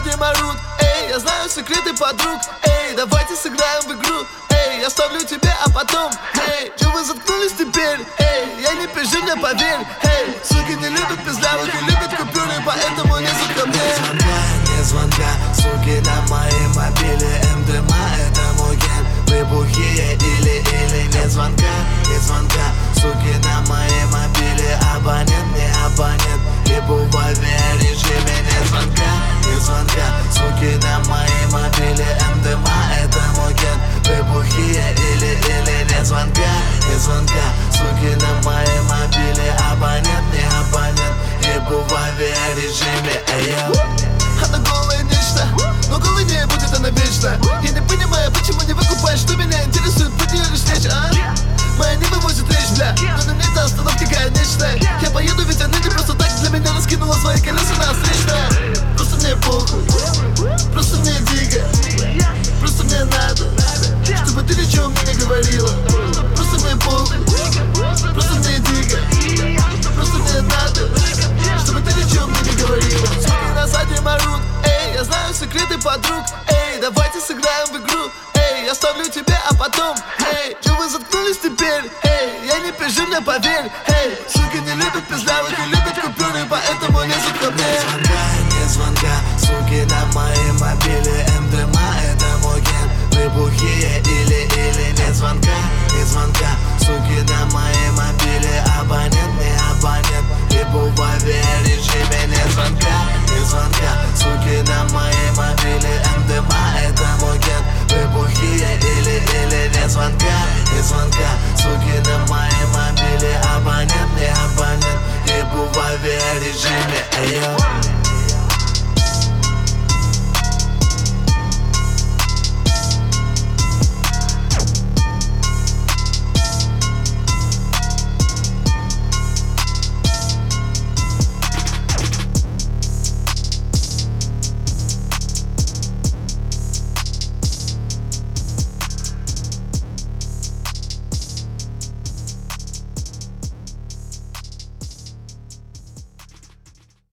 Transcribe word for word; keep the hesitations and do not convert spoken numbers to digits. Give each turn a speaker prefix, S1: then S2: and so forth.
S1: насаде марут. Эй, я знаю секреты подруг. Эй, давайте сыграем в игру. Эй, я ставлю тебе, а потом. Эй, чё вы заткнулись теперь? Эй, я не пизжу, мне поверь. Эй, суки не любят пиздлявых и любят купюры, поэтому лезут ко мне.
S2: Нет звонка, нет звонка, суки на моей мобиле. МДМА это мой ген, вы бухие или или. Нет звонка, нет звонка, суки на моей мобиле. Абонент, не абонент, либо в авиарежиме. Нет звонка, нет звонка, суки на моей мобиле. МДМА это мой ген, вы бухие или или. Нет звонка, нет звонка, суки на моей мобиле. Абонент, не абонент, либо в авиарежиме.
S1: Она голая нечто, но голой не будет она вечно. Я не понимаю, почему не выкупаешь, что меня интересует, под нее лишь речь, а? Моя не вывозит речь, бля, но на мне это остановки конечная. Я поеду, ведь она не просто так для меня раскинула свои колеса на встречное. Просто мне похуй, просто мне дико, просто мне надо, чтобы ты ничего мне не говорила. Просто мне похуй, просто мне дико, просто мне надо, чтобы ты ничего мне не говорила. Суки на саде марут. Эй, я знаю секреты подруг. Эй, давайте сыграем в игру. Эй, я ставлю тебе, а потом. Эй, чё вы заткнулись теперь? Эй, я не пизжу, мне поверь. Эй, суки не любят пиздлявых и любят купюры, поэтому лезут ко мне.
S2: Нет звонка, нет звонка, суки на моей мобиле. МДМА это мой ген, вы бухие или или. Нет звонка, нет звонка, суки на моей мобиле. Абонент, не абонент, либо в авиарежиме. Нет звонка, нет звонка, суки на моей мобиле. МДМА это мой ген, вы бухие или или. Нет звонка, нет звонка, суки на моей мобиле. Абонент, не абонент, либо в авиарежиме.